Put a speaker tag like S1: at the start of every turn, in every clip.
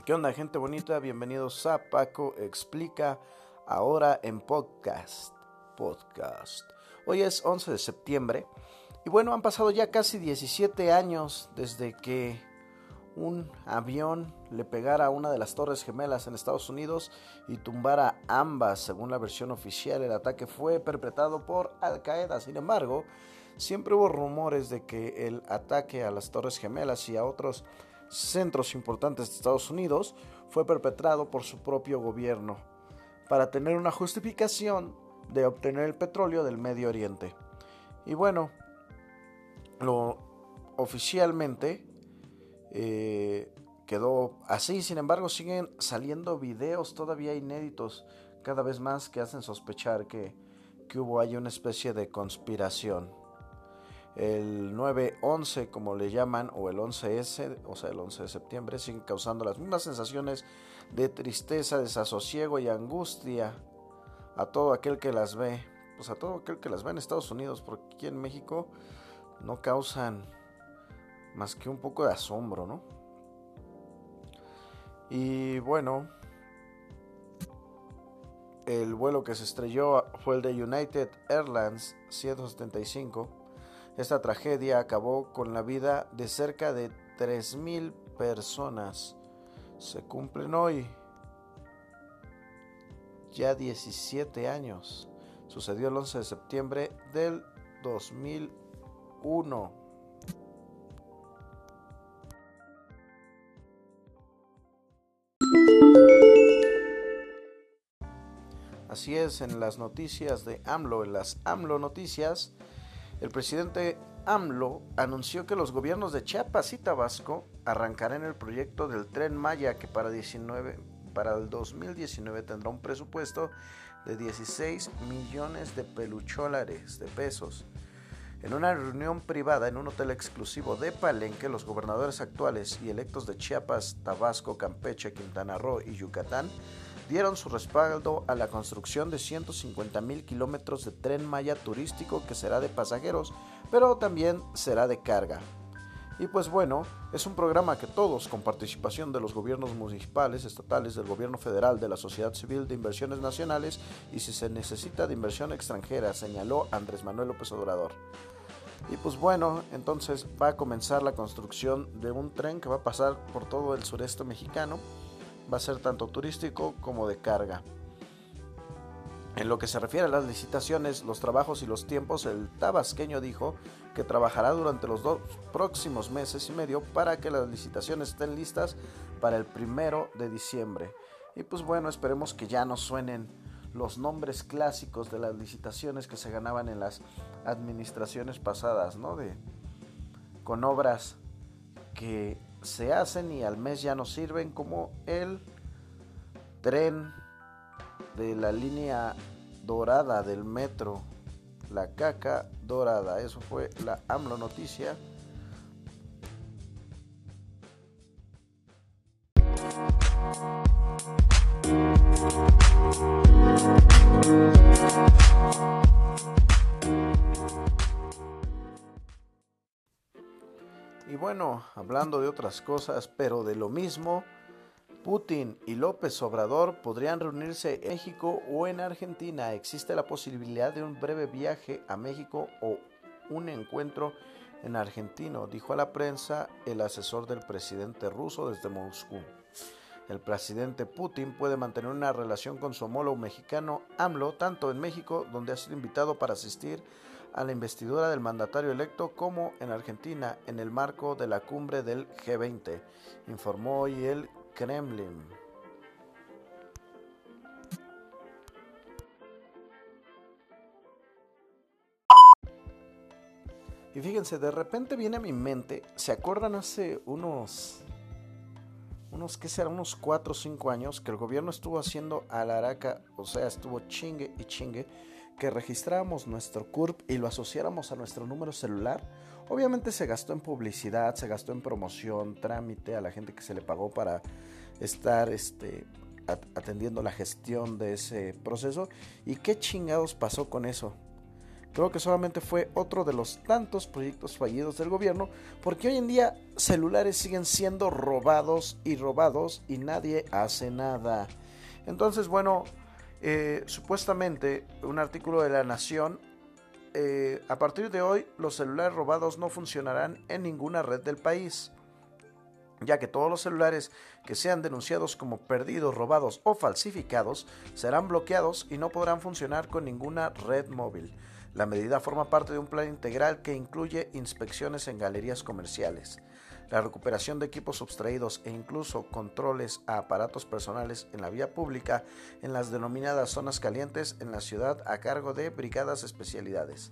S1: ¿Qué onda, gente bonita? Bienvenidos a Paco Explica, ahora en podcast. Hoy es 11 de septiembre y bueno, han pasado ya casi 17 años desde que un avión le pegara a una de las Torres Gemelas en Estados Unidos y tumbara ambas. Según la versión oficial, el ataque fue perpetrado por Al Qaeda. Sin embargo, siempre hubo rumores de que el ataque a las Torres Gemelas y a otros centros importantes de Estados Unidos fue perpetrado por su propio gobierno para tener una justificación de obtener el petróleo del Medio Oriente. Y bueno, oficialmente quedó así. Sin embargo, siguen saliendo videos todavía inéditos cada vez más que hacen sospechar que hubo ahí una especie de conspiración. El 9-11, como le llaman, o el 11S, o sea, el 11 de septiembre, siguen causando las mismas sensaciones de tristeza, desasosiego y angustia a todo aquel que las ve. Pues a todo aquel que las ve en Estados Unidos, porque aquí en México no causan más que un poco de asombro, ¿no? Y bueno, el vuelo que se estrelló fue el de United Airlines 175. Esta tragedia acabó con la vida de cerca de 3,000 personas. Se cumplen hoy ya 17 años. Sucedió el 11 de septiembre del 2001. Así es, en las noticias de AMLO, en las AMLO noticias, el presidente AMLO anunció que los gobiernos de Chiapas y Tabasco arrancarán el proyecto del Tren Maya, que para el 2019 tendrá un presupuesto de 16 millones de pesos. En una reunión privada en un hotel exclusivo de Palenque, los gobernadores actuales y electos de Chiapas, Tabasco, Campeche, Quintana Roo y Yucatán dieron su respaldo a la construcción de 150,000 kilómetros de Tren Maya turístico, que será de pasajeros, pero también será de carga. Y pues bueno, es un programa que todos, con participación de los gobiernos municipales, estatales, del gobierno federal, de la sociedad civil, de inversiones nacionales y si se necesita de inversión extranjera, señaló Andrés Manuel López Obrador. Y pues bueno, entonces va a comenzar la construcción de un tren que va a pasar por todo el sureste mexicano. Va a ser tanto turístico como de carga. En lo que se refiere a las licitaciones, los trabajos y los tiempos, el tabasqueño dijo que trabajará durante los 2 próximos meses y medio para que las licitaciones estén listas para el 1 de diciembre. Y pues bueno, esperemos que ya no suenen los nombres clásicos de las licitaciones que se ganaban en las administraciones pasadas, ¿no? Con obras que se hacen y al mes ya no sirven, como el tren de la línea dorada del metro, la caca dorada. Eso fue la AMLO noticia. Y bueno, hablando de otras cosas, pero de lo mismo, Putin y López Obrador podrían reunirse en México o en Argentina. Existe la posibilidad de un breve viaje a México o un encuentro en Argentina, dijo a la prensa el asesor del presidente ruso desde Moscú. El presidente Putin puede mantener una relación con su homólogo mexicano AMLO, tanto en México, donde ha sido invitado para asistir a la investidura del mandatario electo, como en Argentina, en el marco de la cumbre del G20, informó hoy el Kremlin. Y fíjense, de repente viene a mi mente, ¿se acuerdan hace unos 4 o 5 años que el gobierno estuvo haciendo alaraca, o sea, estuvo chingue y chingue, que registráramos nuestro CURP y lo asociáramos a nuestro número celular? Obviamente se gastó en publicidad, se gastó en promoción, trámite a la gente que se le pagó para estar atendiendo la gestión de ese proceso. ¿Y qué chingados pasó con eso? Creo que solamente fue otro de los tantos proyectos fallidos del gobierno, porque hoy en día celulares siguen siendo robados y nadie hace nada. Entonces, bueno, supuestamente un artículo de La Nación, a partir de hoy los celulares robados no funcionarán en ninguna red del país, ya que todos los celulares que sean denunciados como perdidos, robados o falsificados serán bloqueados y no podrán funcionar con ninguna red móvil. La medida forma parte de un plan integral que incluye inspecciones en galerías comerciales, la recuperación de equipos sustraídos e incluso controles a aparatos personales en la vía pública en las denominadas zonas calientes en la ciudad a cargo de brigadas especiales.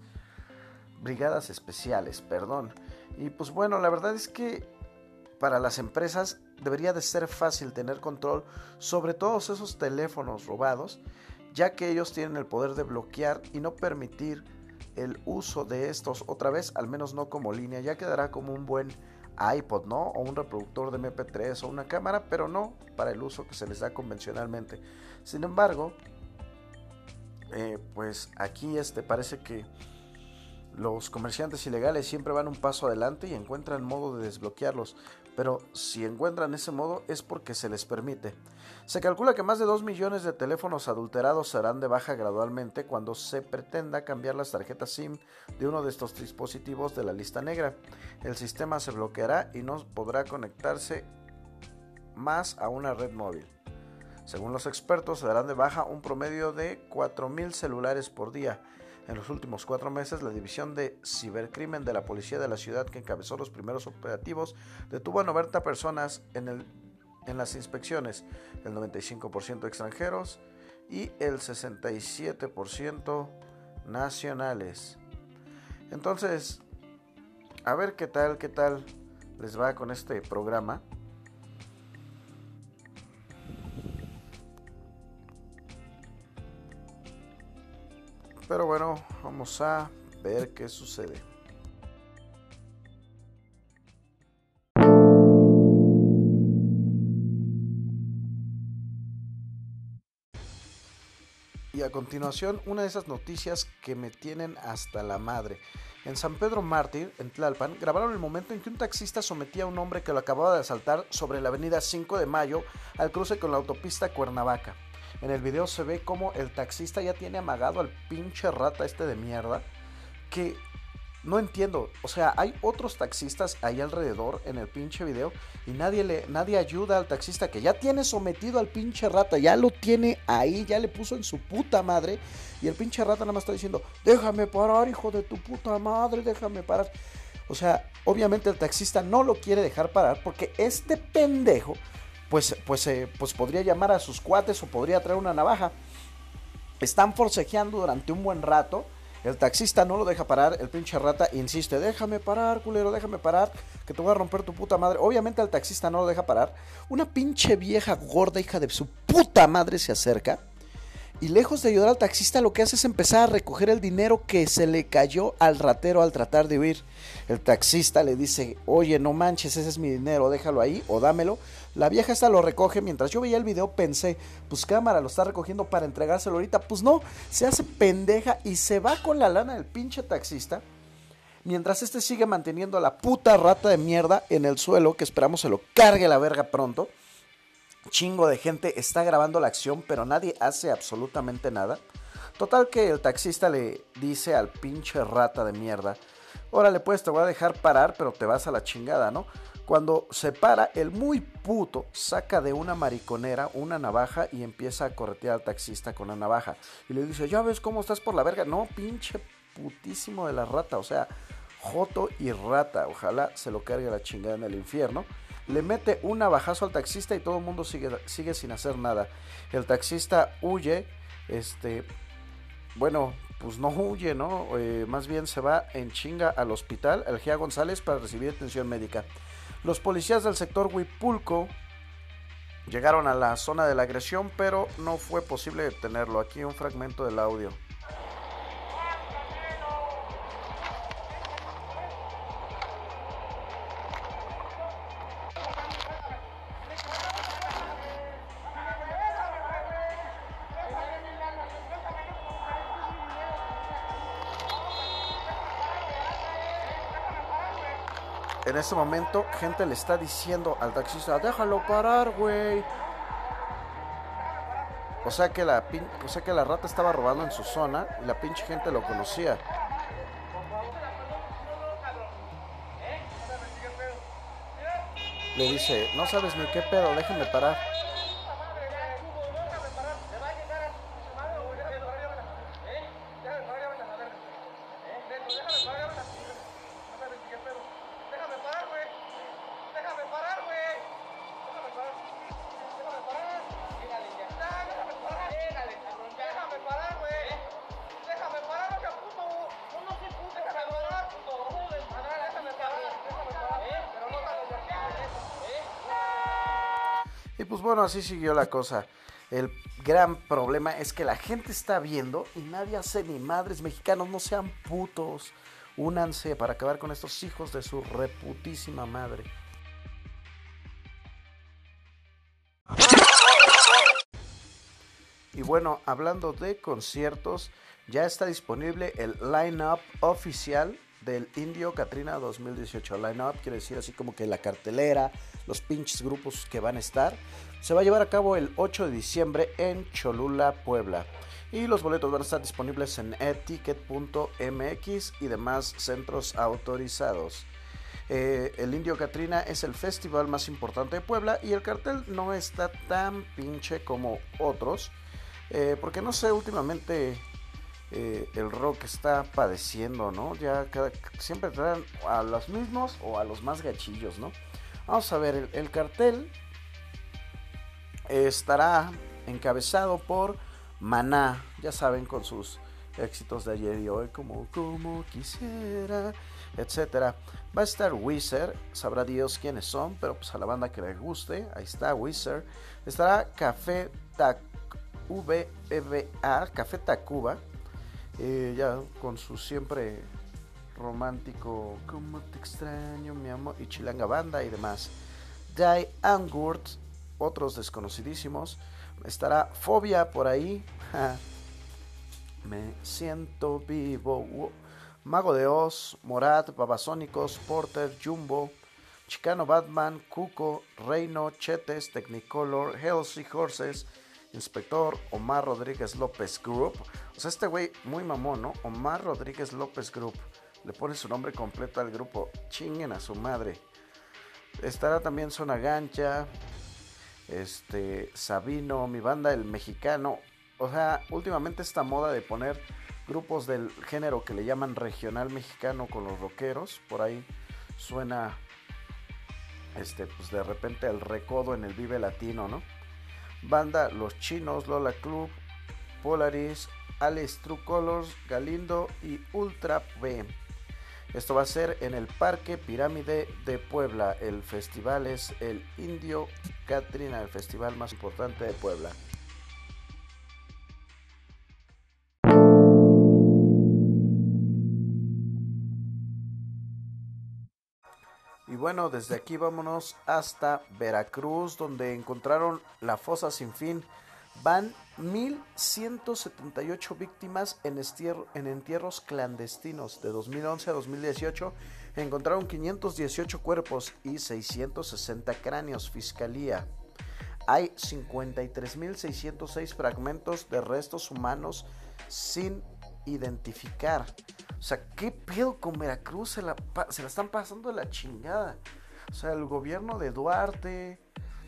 S1: Y pues bueno, la verdad es que para las empresas debería de ser fácil tener control sobre todos esos teléfonos robados, ya que ellos tienen el poder de bloquear y no permitir el uso de estos otra vez, al menos no como línea. Ya quedará como un buen iPod, ¿no? O un reproductor de MP3 o una cámara, pero no para el uso que se les da convencionalmente. Sin embargo, pues aquí parece que los comerciantes ilegales siempre van un paso adelante y encuentran modo de desbloquearlos, pero si encuentran ese modo es porque se les permite. Se calcula que más de 2 millones de teléfonos adulterados serán de baja gradualmente cuando se pretenda cambiar las tarjetas SIM de uno de estos dispositivos de la lista negra. El sistema se bloqueará y no podrá conectarse más a una red móvil. Según los expertos, se darán de baja un promedio de 4.000 celulares por día. En los últimos 4 meses, la División de Cibercrimen de la Policía de la Ciudad, que encabezó los primeros operativos, detuvo a 90 personas en las inspecciones, el 95% extranjeros y el 67% nacionales. Entonces, a ver qué tal les va con este programa. Pero bueno, vamos a ver qué sucede. Y a continuación, una de esas noticias que me tienen hasta la madre. En San Pedro Mártir, en Tlalpan, grabaron el momento en que un taxista sometía a un hombre que lo acababa de asaltar sobre la avenida 5 de Mayo al cruce con la autopista Cuernavaca. En el video se ve como el taxista ya tiene amagado al pinche rata de mierda, que no entiendo. O sea, hay otros taxistas ahí alrededor en el pinche video y nadie ayuda al taxista que ya tiene sometido al pinche rata, ya lo tiene ahí, ya le puso en su puta madre, y el pinche rata nada más está diciendo: déjame parar, hijo de tu puta madre, déjame parar. O sea, obviamente el taxista no lo quiere dejar parar porque este pendejo pues podría llamar a sus cuates o podría traer una navaja. Están forcejeando durante un buen rato. El taxista no lo deja parar. El pinche rata insiste: déjame parar, culero, déjame parar, que te voy a romper tu puta madre. Obviamente el taxista no lo deja parar. Una pinche vieja gorda, hija de su puta madre, se acerca y lejos de ayudar al taxista, lo que hace es empezar a recoger el dinero que se le cayó al ratero al tratar de huir. El taxista le dice: oye, no manches, ese es mi dinero, déjalo ahí o dámelo. La vieja esta lo recoge. Mientras yo veía el video pensé: pues cámara, lo está recogiendo para entregárselo ahorita. Pues no, se hace pendeja y se va con la lana del pinche taxista, mientras sigue manteniendo a la puta rata de mierda en el suelo, que esperamos se lo cargue la verga pronto. Chingo de gente está grabando la acción, pero nadie hace absolutamente nada. Total que el taxista le dice al pinche rata de mierda: órale pues, te voy a dejar parar, pero te vas a la chingada, ¿no? Cuando se para, el muy puto saca de una mariconera una navaja y empieza a corretear al taxista con la navaja. Y le dice: ya ves cómo estás por la verga. No, pinche putísimo de la rata, o sea, joto y rata. Ojalá se lo cargue la chingada en el infierno. Le mete un navajazo al taxista y todo el mundo sigue sin hacer nada. El taxista huye, bueno, pues no huye, ¿no? Más bien se va en chinga al hospital, al Gea González, para recibir atención médica. Los policías del sector Huipulco llegaron a la zona de la agresión, pero no fue posible detenerlo. Aquí un fragmento del audio. en este momento, gente le está diciendo al taxista, déjalo parar, güey. O sea que la rata estaba robando en su zona y la pinche gente lo conocía. Le dice, no sabes ni qué pedo, déjame parar. Y pues bueno, así siguió la cosa. El gran problema es que la gente está viendo y nadie hace ni madres. Mexicanos, no sean putos. Únanse para acabar con estos hijos de su reputísima madre. Y bueno, hablando de conciertos, ya está disponible el line-up oficial del Indio Catrina 2018. Line-up quiere decir así como que la cartelera, los pinches grupos que van a estar. Se va a llevar a cabo el 8 de diciembre en Cholula, Puebla. Y los boletos van a estar disponibles en eticket.mx y demás centros autorizados. El Indio Catrina es el festival más importante de Puebla y el cartel no está tan pinche como otros. Porque no sé, últimamente el rock está padeciendo, ¿no? Siempre traen a los mismos o a los más gachillos, ¿no? Vamos a ver, el cartel estará encabezado por Maná, ya saben, con sus éxitos de ayer y hoy, como quisiera, etcétera. Va a estar Weezer, sabrá Dios quiénes son, pero pues a la banda que les guste, ahí está Weezer. Estará Café Café Tacuba, ya con su siempre romántico como te extraño mi amor y Chilanga Banda y demás. Die Angurt, otros desconocidísimos. Estará Fobia por ahí. Me siento vivo. Mago de Oz, Morat, Babasónicos, Porter, Jumbo, Chicano Batman, Cuco, Reino, Chetes, Technicolor, Hells y Horses, Inspector, Omar Rodríguez López Group. O sea, este güey muy mamón, ¿no? Omar Rodríguez López Group. Le pone su nombre completo al grupo. Chinguen a su madre. Estará también Zona Gancha, Sabino, mi banda El Mexicano. O sea, últimamente esta moda de poner grupos del género que le llaman regional mexicano con los rockeros, por ahí suena pues de repente el recodo en el Vive Latino, ¿no? Banda Los Chinos, Lola Club, Polaris, Alice True Colors, Galindo y Ultra B. Esto va a ser en el Parque Pirámide de Puebla. El festival es el Indio Catrina, el festival más importante de Puebla. Y bueno, desde aquí vámonos hasta Veracruz, donde encontraron la fosa sin fin. Van 1,178 víctimas en entierros clandestinos. De 2011 a 2018 encontraron 518 cuerpos y 660 cráneos. Fiscalía. Hay 53.606 fragmentos de restos humanos sin identificar. O sea, ¿qué pedo con Veracruz? Se la están pasando de la chingada. O sea, el gobierno de Duarte,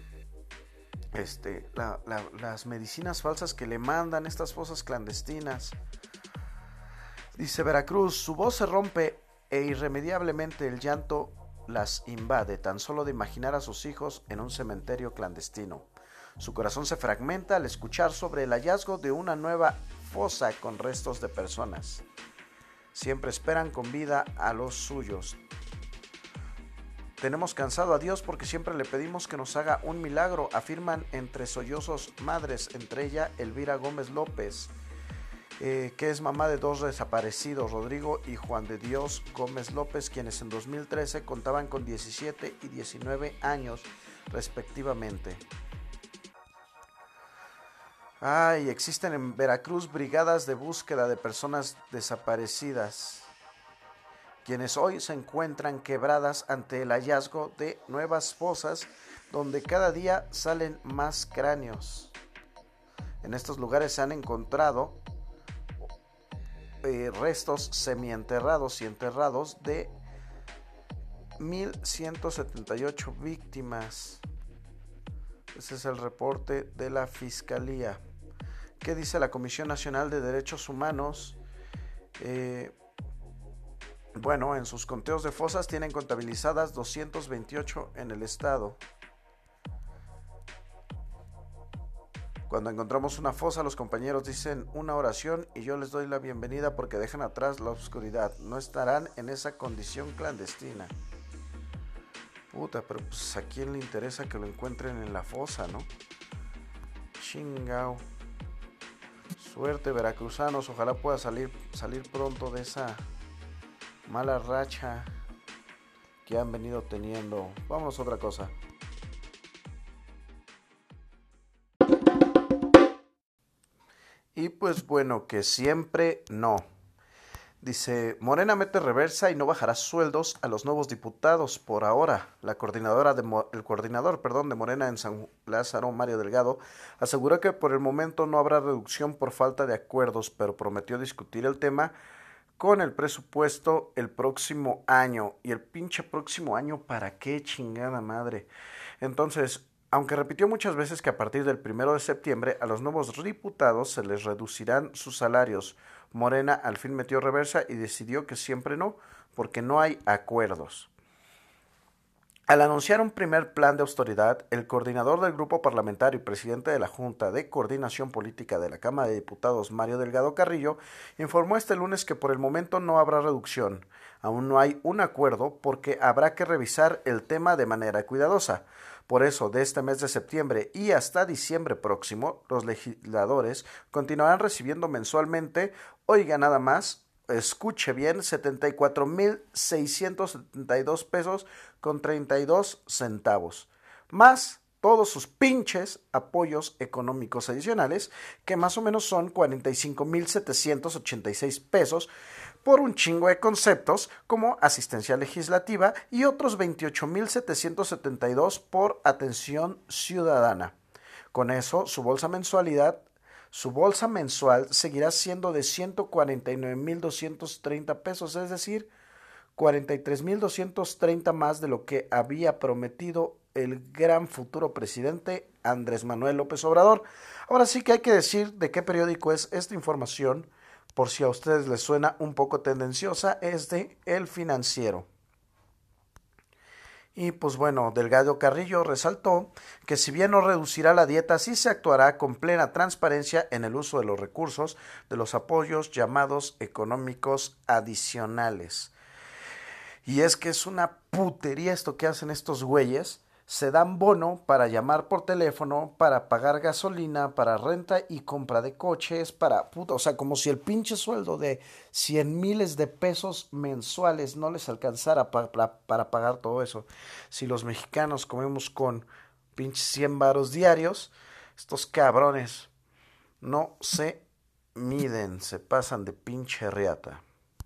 S1: las medicinas falsas que le mandan, estas fosas clandestinas. Dice Veracruz, su voz se rompe e irremediablemente el llanto las invade, tan solo de imaginar a sus hijos en un cementerio clandestino. Su corazón se fragmenta al escuchar sobre el hallazgo de una nueva fosa con restos de personas. Siempre esperan con vida a los suyos. Tenemos cansado a Dios porque siempre le pedimos que nos haga un milagro, afirman entre sollozos madres, entre ella Elvira Gómez López, que es mamá de dos desaparecidos, Rodrigo y Juan de Dios Gómez López, quienes en 2013 contaban con 17 y 19 años respectivamente. Existen en Veracruz brigadas de búsqueda de personas desaparecidas. quienes hoy se encuentran quebradas ante el hallazgo de nuevas fosas donde cada día salen más cráneos. En estos lugares se han encontrado restos semienterrados y enterrados de 1,178 víctimas. Ese es el reporte de la Fiscalía. ¿Qué dice la Comisión Nacional de Derechos Humanos? Bueno, en sus conteos de fosas tienen contabilizadas 228 en el estado. Cuando encontramos una fosa, los compañeros dicen una oración y yo les doy la bienvenida porque dejan atrás la oscuridad. No estarán en esa condición clandestina. Puta, pero pues a quién le interesa que lo encuentren en la fosa, ¿no? Chingao. Suerte, veracruzanos. Ojalá pueda salir pronto de esa mala racha que han venido teniendo. Vámonos a otra cosa. Y pues bueno, que siempre no. Dice, Morena mete reversa y no bajará sueldos a los nuevos diputados por ahora. El coordinador de Morena en San Lázaro, Mario Delgado, aseguró que por el momento no habrá reducción por falta de acuerdos, pero prometió discutir el tema con el presupuesto el próximo año. ¿Y el pinche próximo año para qué, chingada madre? Entonces, aunque repitió muchas veces que a partir del 1 de septiembre a los nuevos diputados se les reducirán sus salarios, Morena al fin metió reversa y decidió que siempre no, porque no hay acuerdos. Al anunciar un primer plan de austeridad, el coordinador del grupo parlamentario y presidente de la Junta de Coordinación Política de la Cámara de Diputados, Mario Delgado Carrillo, informó este lunes que por el momento no habrá reducción. Aún no hay un acuerdo porque habrá que revisar el tema de manera cuidadosa. Por eso, de este mes de septiembre y hasta diciembre próximo, los legisladores continuarán recibiendo mensualmente, oiga nada más, escuche bien, 74,672 pesos con 32 centavos, más todos sus pinches apoyos económicos adicionales, que más o menos son 45,786 pesos, por un chingo de conceptos como asistencia legislativa y otros 28,772 por atención ciudadana. Con eso, su bolsa mensual seguirá siendo de 149,230 pesos, es decir, 43,230 más de lo que había prometido el gran futuro presidente Andrés Manuel López Obrador. Ahora sí que hay que decir de qué periódico es esta información, por si a ustedes les suena un poco tendenciosa, es de El Financiero. Y pues bueno, Delgado Carrillo resaltó que si bien no reducirá la dieta, sí se actuará con plena transparencia en el uso de los recursos de los apoyos llamados económicos adicionales. Y es que es una putería esto que hacen estos güeyes. Se dan bono para llamar por teléfono, para pagar gasolina, para renta y compra de coches, o sea, como si el pinche sueldo de 100 miles de pesos mensuales no les alcanzara para pagar todo eso. Si los mexicanos comemos con pinches 100 varos diarios, estos cabrones no se miden, se pasan de pinche riata.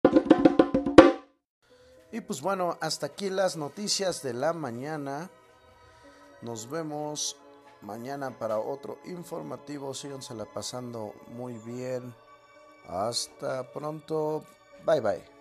S1: Y pues bueno, hasta aquí las noticias de la mañana. Nos vemos mañana para otro informativo. Sígansela pasando muy bien. Hasta pronto. Bye bye.